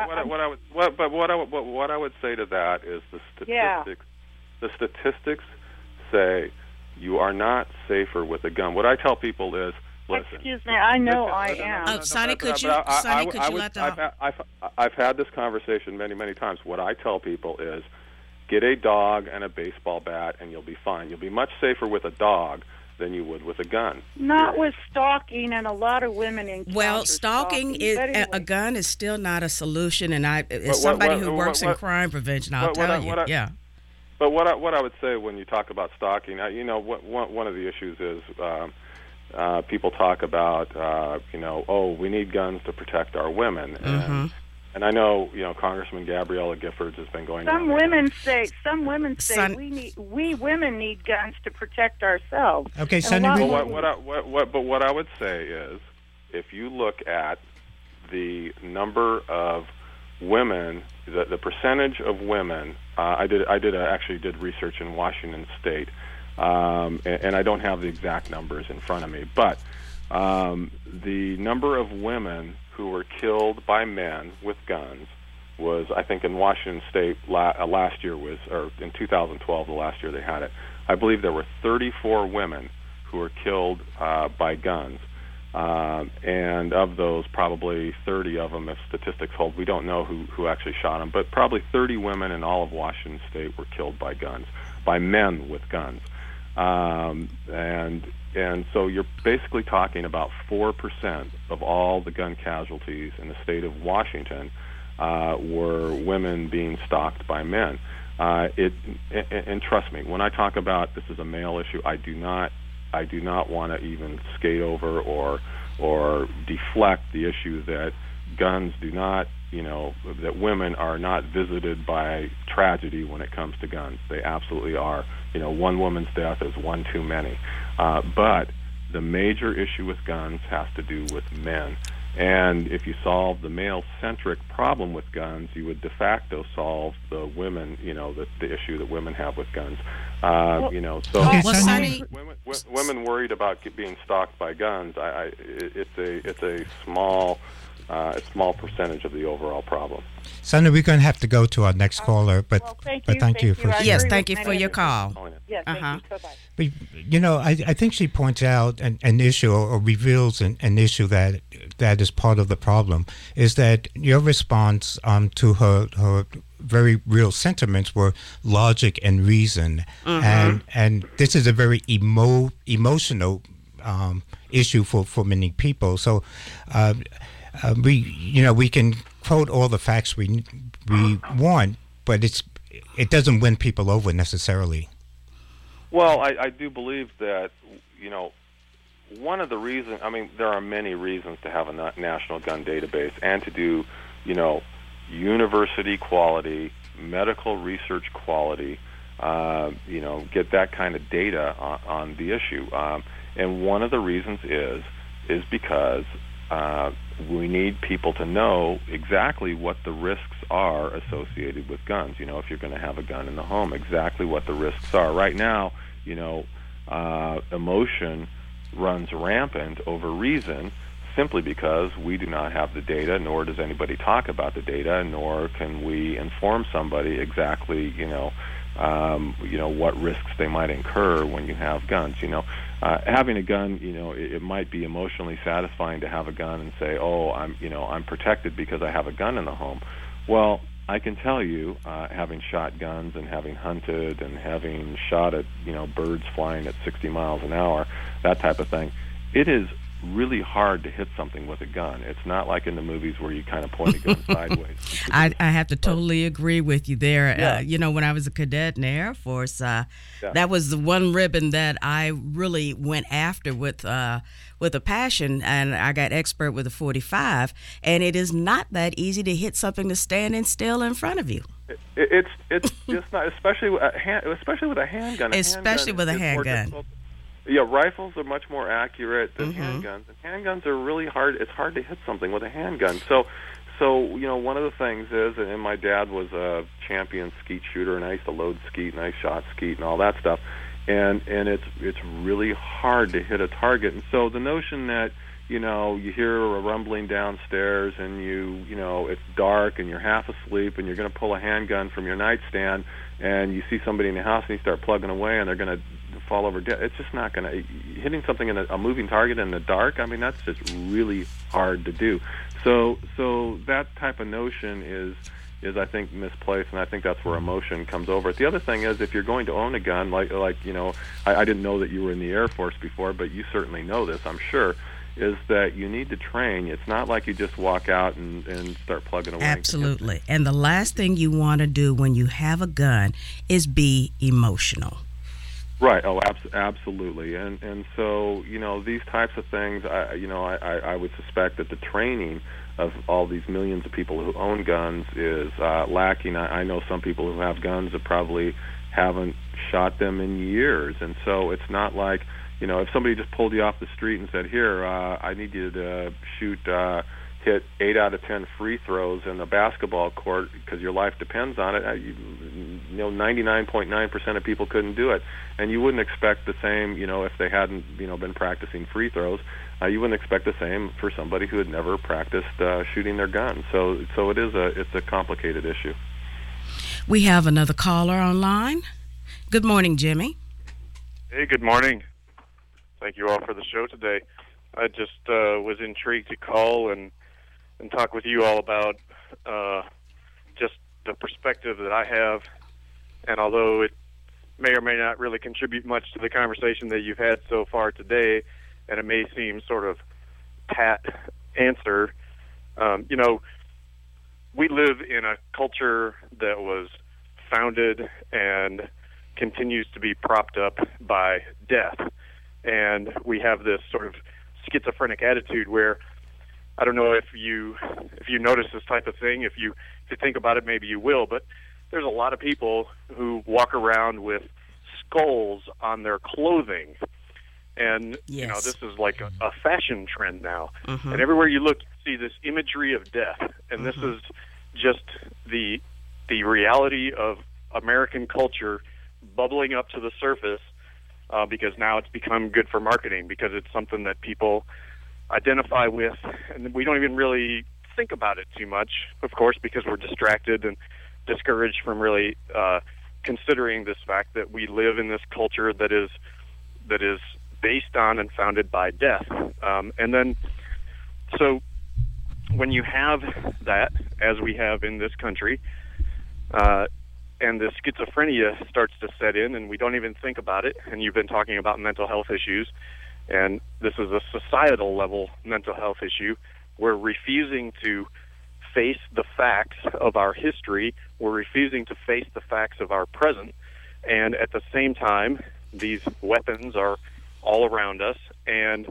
what I would say to that is the statistics. Yeah. The statistics say you are not safer with a gun. What I tell people is, listen. Excuse me, I know I am. Sonny, could you let the... I've had this conversation many, many times. What I tell people is, get a dog and a baseball bat, and you'll be fine. You'll be much safer with a dog than you would with a gun. Not with stalking, and a lot of women encounter Well, stalking is anyway. A gun is still not a solution, and as somebody who works in crime prevention, I'll tell you. Yeah. But what I would say when you talk about stalking, one of the issues is people talk about we need guns to protect our women, and I know Congressman Gabriella Giffords has been going. Some women say we women need guns to protect ourselves. Okay, Sonny. What I would say is, if you look at the number of women, the percentage of women. I actually did research in Washington State, and I don't have the exact numbers in front of me, but the number of women who were killed by men with guns was, I think, in Washington State last year or in 2012, the last year they had it. I believe there were 34 women who were killed by guns. And of those, probably 30 of them, if statistics hold, we don't know who actually shot them, but probably 30 women in all of Washington State were killed by guns, by men with guns. And so you're basically talking about 4% of all the gun casualties in the state of Washington were women being stalked by men. And trust me, when I talk about this is a male issue, I do not want to even skate over or deflect the issue that guns do not, that women are not visited by tragedy when it comes to guns. They absolutely are. One woman's death is one too many. But the major issue with guns has to do with men. And if you solve the male-centric problem with guns, you would de facto solve the women, the issue that women have with guns. Women worried about being stalked by guns. It's a small percentage of the overall problem. Sonny, we're going to have to go to our next caller, but thank you for thank you for your call. Yes, thank you. Bye-bye. But, I think she points out an issue or reveals an issue that is part of the problem, is that your response to her very real sentiments were logic and reason. And this is a very emotional issue for many people. So we can quote all the facts we want, but it doesn't win people over necessarily. Well, I do believe that, one of the reasons, there are many reasons to have a national gun database and to do, university quality, medical research quality, get that kind of data on the issue. And one of the reasons is because we need people to know exactly what the risks are associated with guns. If you're going to have a gun in the home, exactly what the risks are. Right now, emotion runs rampant over reason. simply because we do not have the data, nor does anybody talk about the data, nor can we inform somebody exactly, what risks they might incur when you have guns. Having a gun, it might be emotionally satisfying to have a gun and say, oh, I'm protected because I have a gun in the home. Well, I can tell you, having shot guns and having hunted and having shot at, birds flying at 60 miles an hour, that type of thing, it is really hard to hit something with a gun. It's not like in the movies where you kind of point a gun sideways. I have to totally agree with you there. Yeah. When I was a cadet in the Air Force, that was the one ribbon that I really went after with a passion, and I got expert with a .45, and it is not that easy to hit something that's standing still in front of you. It's just not, especially with a handgun. Especially with a handgun. Yeah, rifles are much more accurate than handguns, and handguns are really hard. It's hard to hit something with a handgun. So one of the things is, and my dad was a champion skeet shooter, and I used to load skeet, and I shot skeet and all that stuff, and it's really hard to hit a target. And so the notion that you hear a rumbling downstairs, and it's dark, and you're half asleep, and you're going to pull a handgun from your nightstand, and you see somebody in the house, and you start plugging away, and they're going to fall over dead. It's just not going to. Hitting something in a moving target in the dark, that's just really hard to do. So that type of notion is I think misplaced, and I think that's where emotion comes over. The other thing is, if you're going to own a gun, I didn't know that you were in the Air Force before, but you certainly know this, I'm sure, is that you need to train. It's not like you just walk out and start plugging away. Absolutely. And the last thing you want to do when you have a gun is be emotional. Right. Oh, absolutely. And so, these types of things, I would suspect that the training of all these millions of people who own guns is lacking. I know some people who have guns that probably haven't shot them in years. And so it's not like, if somebody just pulled you off the street and said, here, I need you to hit 8 out of 10 free throws in the basketball court because your life depends on it, 99.9% of people couldn't do it. And you wouldn't expect the same, if they hadn't, been practicing free throws. You wouldn't expect the same for somebody who had never practiced shooting their gun. So it's a complicated issue. We have another caller online. Good morning, Jimmy. Hey, good morning. Thank you all for the show today. I just was intrigued to call and talk with you all about just the perspective that I have. And although it may or may not really contribute much to the conversation that you've had so far today, and it may seem sort of pat answer, we live in a culture that was founded and continues to be propped up by death. And we have this sort of schizophrenic attitude where, I don't know if you notice this type of thing. If you think about it, maybe you will. But there's a lot of people who walk around with skulls on their clothing, and yes. This is like a fashion trend now. Mm-hmm. And everywhere you look, you see this imagery of death. And this is just the reality of American culture bubbling up to the surface, because now it's become good for marketing, because it's something that people identify with, and we don't even really think about it too much, of course, because we're distracted and discouraged from really considering this fact that we live in this culture that is based on and founded by death. And then, so when you have that, as we have in this country, and the schizophrenia starts to set in, and we don't even think about it, and you've been talking about mental health issues, and this is a societal level mental health issue. We're refusing to face the facts of our history. We're refusing to face the facts of our present. And at the same time, these weapons are all around us. And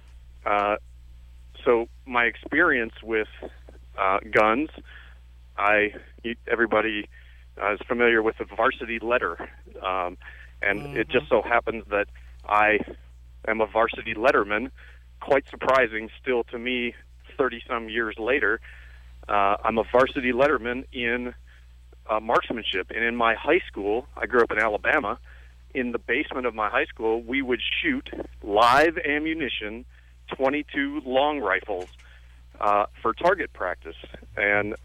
so my experience with guns, everybody is familiar with the varsity letter. And it just so happens that I am a varsity letterman. Quite surprising still to me 30-some years later. I'm a varsity letterman in marksmanship. And in my high school, I grew up in Alabama, in the basement of my high school, we would shoot live ammunition 22 long rifles for target practice. And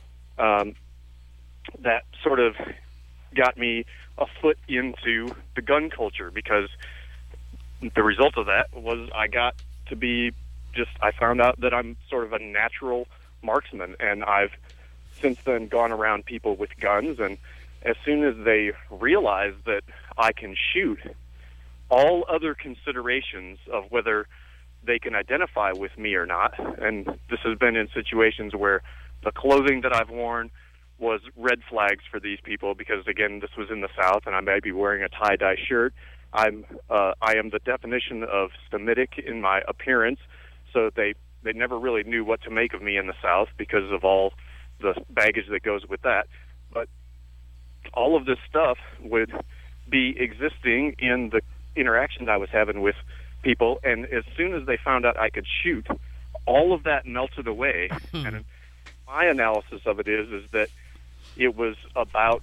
that sort of got me a foot into the gun culture, because the result of that was I got to be I found out that I'm sort of a natural marksman, and I've since then gone around people with guns, and as soon as they realize that I can shoot, all other considerations of whether they can identify with me or not, and this has been in situations where the clothing that I've worn was red flags for these people, because again, this was in the South, and I may be wearing a tie-dye shirt. I am the definition of Semitic in my appearance, so they never really knew what to make of me in the South because of all the baggage that goes with that. But all of this stuff would be existing in the interactions I was having with people, and as soon as they found out I could shoot, all of that melted away. And my analysis of it is that it was about,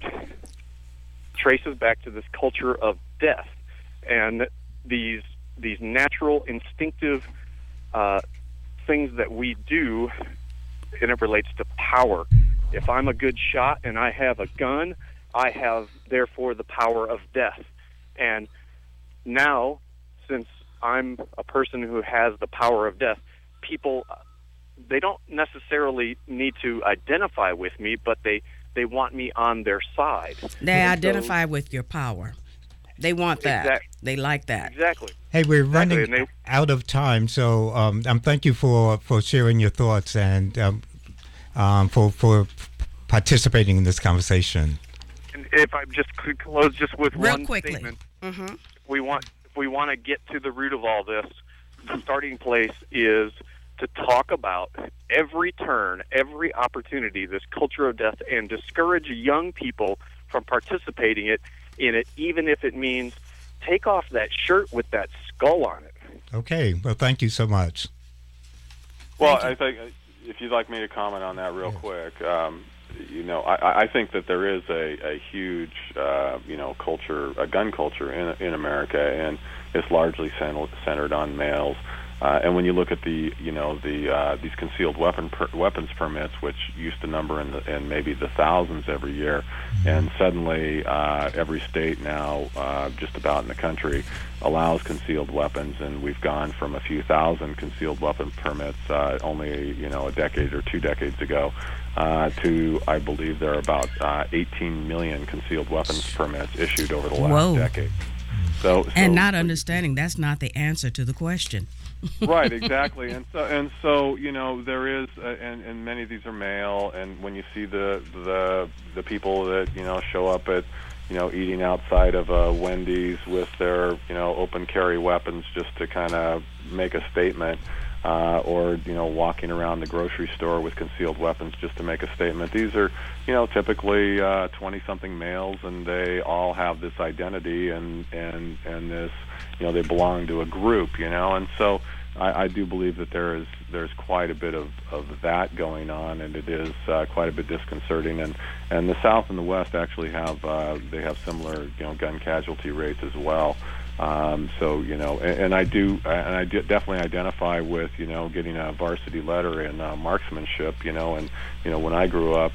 traces back to this culture of death and these natural, instinctive things that we do, and it relates to power. If I'm a good shot and I have a gun, I have, therefore, the power of death. And now, since I'm a person who has the power of death, people, they don't necessarily need to identify with me, but they want me on their side. They identify with your power. They want that. Exactly. They like that. Exactly. Hey, we're running out of time, so thank you for sharing your thoughts and for participating in this conversation. And if I just could close just with real one quickly. statement, if we want to get to the root of all this, the starting place is to talk about every turn, every opportunity, this culture of death, and discourage young people from participating in it, even if it means take off that shirt with that skull on it. Okay. Well, thank you so much. Well, I think if you'd like me to comment on that real quick, I think that there is a huge, culture, a gun culture in America, and it's largely centered on males. And when you look at these concealed weapons permits, which used to number in maybe the thousands every year, and suddenly every state now, just about in the country, allows concealed weapons, and we've gone from a few thousand concealed weapon permits only a decade or 2 decades ago to, I believe, there are about 18 million concealed weapons permits issued over the last decade. So not understanding that's not the answer to the question. Right, exactly, and so there is, and many of these are male, and when you see the people that show up at eating outside of Wendy's with their open carry weapons just to kind of make a statement, or walking around the grocery store with concealed weapons just to make a statement. These are typically 20-something males, and they all have this identity and this they belong to a group, and so I do believe that there's quite a bit of that going on, and it is quite a bit disconcerting. And the South and the West actually have similar gun casualty rates as well. So and I definitely identify with getting a varsity letter in marksmanship. And when I grew up,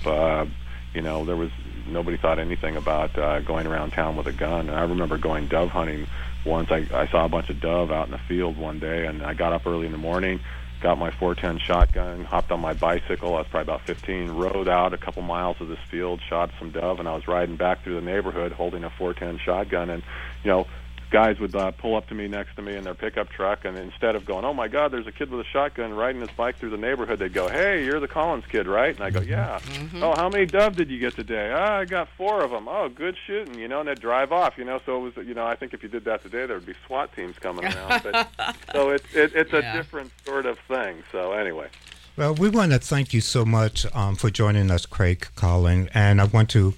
there was nobody thought anything about going around town with a gun. And I remember going dove hunting once. I saw a bunch of dove out in the field one day, and I got up early in the morning, got my .410 shotgun, hopped on my bicycle. I was probably about 15, rode out a couple miles of this field, shot some dove, and I was riding back through the neighborhood holding a .410 shotgun. And guys would pull up to me next to me in their pickup truck, and instead of going, "Oh my God, there's a kid with a shotgun riding his bike through the neighborhood," they'd go, "Hey, you're the Collins kid, right?" And I go, "Yeah." "Oh, how many dove did you get today?" "I got 4 of them." "Oh, good shooting," and they'd drive off. So it was, I think if you did that today, there would be SWAT teams coming around. But so it's a different sort of thing. So anyway. Well, we want to thank you so much for joining us, Craig Collin, and I want to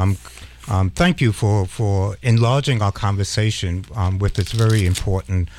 thank you for enlarging our conversation with this very important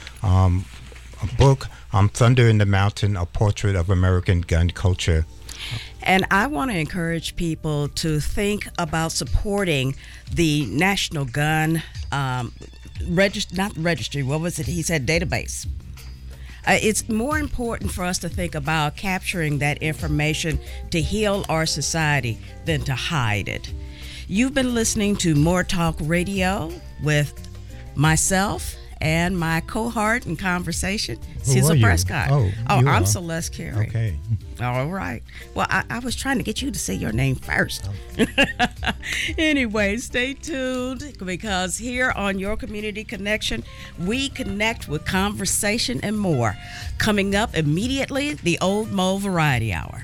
book, Thunder in the Mountain, A Portrait of American Gun Culture. And I want to encourage people to think about supporting the National Gun not registry, what was it? He said database. It's more important for us to think about capturing that information to heal our society than to hide it. You've been listening to More Talk Radio with myself and my cohort in conversation, Cecil Prescott. I'm Celeste Carey. Okay. All right. Well, I was trying to get you to say your name first. Anyway, stay tuned, because here on Your Community Connection, we connect with conversation and more. Coming up immediately, the Old Mole Variety Hour.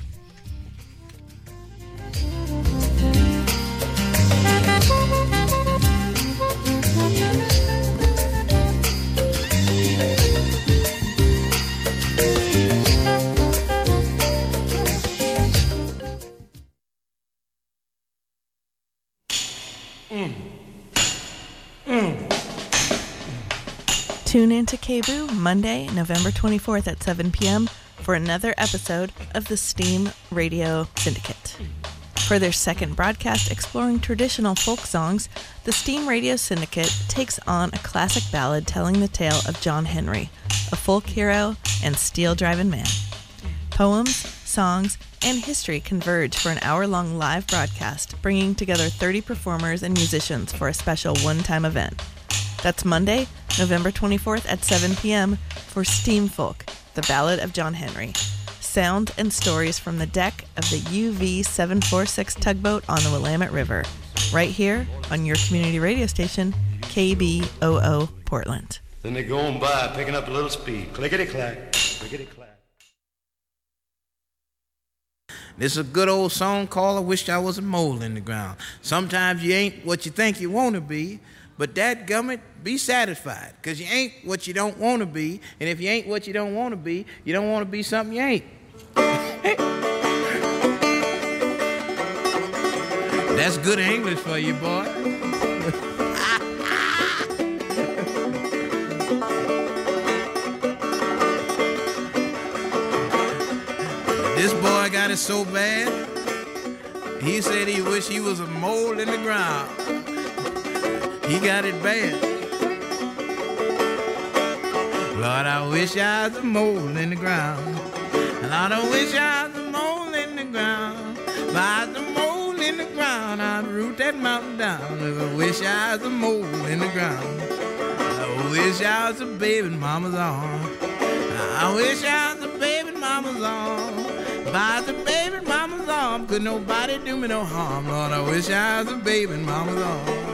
Tune in to KBOO Monday, November 24th at 7 p.m. for another episode of the STEAM Radio Syndicate. For their second broadcast exploring traditional folk songs, the STEAM Radio Syndicate takes on a classic ballad telling the tale of John Henry, a folk hero and steel-driving man. Poems, songs, and history converge for an hour-long live broadcast, bringing together 30 performers and musicians for a special one-time event. That's Monday, November 24th at 7 p.m. for Steam Folk, the Ballad of John Henry. Sound and stories from the deck of the UV-746 tugboat on the Willamette River. Right here on your community radio station, KBOO Portland. Then they go on by, picking up a little speed. Clickety-clack, clickety-clack. This is a good old song called I Wish I Was a Mole in the Ground. Sometimes you ain't what you think you want to be, but dadgummit, be satisfied, because you ain't what you don't want to be, and if you ain't what you don't want to be, you don't want to be something you ain't. That's good English for you, boy. This boy got it so bad, he said he wished he was a mole in the ground. He got it bad. Lord, I wish I was a mole in the ground. Lord, I wish I was a mole in the ground. If I was a mole in the ground, I'd root that mountain down. If I wish I was a mole in the ground. I wish I was a baby in mama's arm. I wish I was a baby in mama's arm. If I was a baby in mama's arm, could nobody do me no harm. Lord, I wish I was a baby in mama's arm.